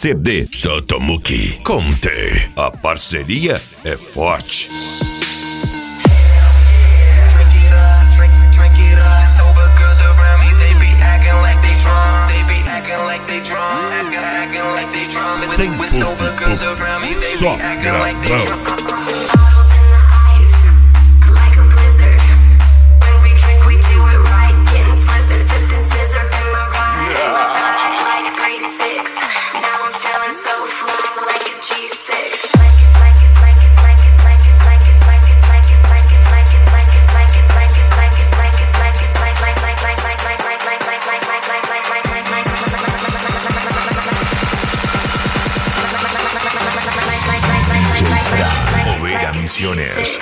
CD. Sotomuki Conte. A parceria é forte. Sem público, só gravão. Misiones.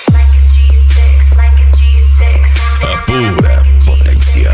A pura potência.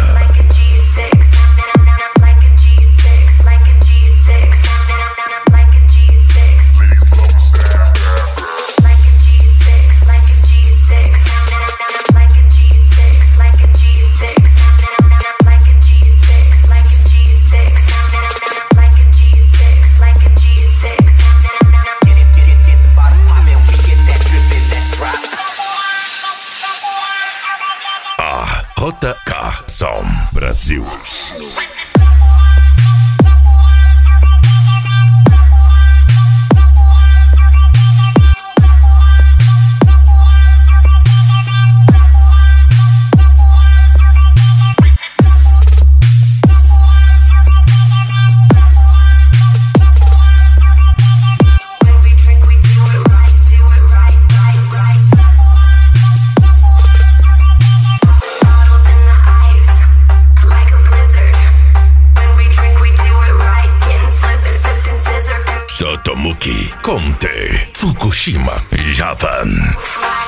JK Som Brasil. Sotomuki Conte, Fukushima, Japan.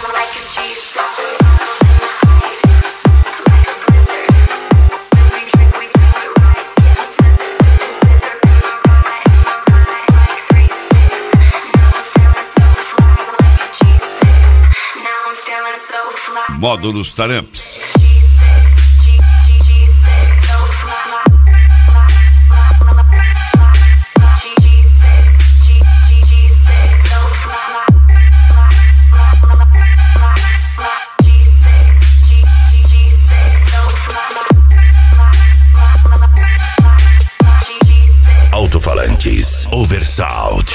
Módulos Taramps. Alto-falantes Oversound.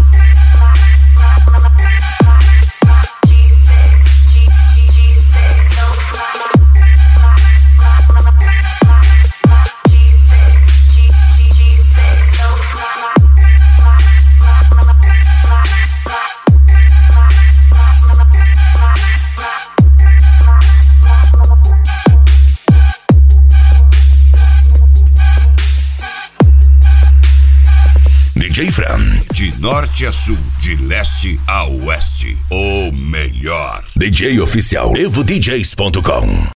DJ Fran. De norte a sul, de leste a oeste, o melhor. DJ oficial EvoDJs.com.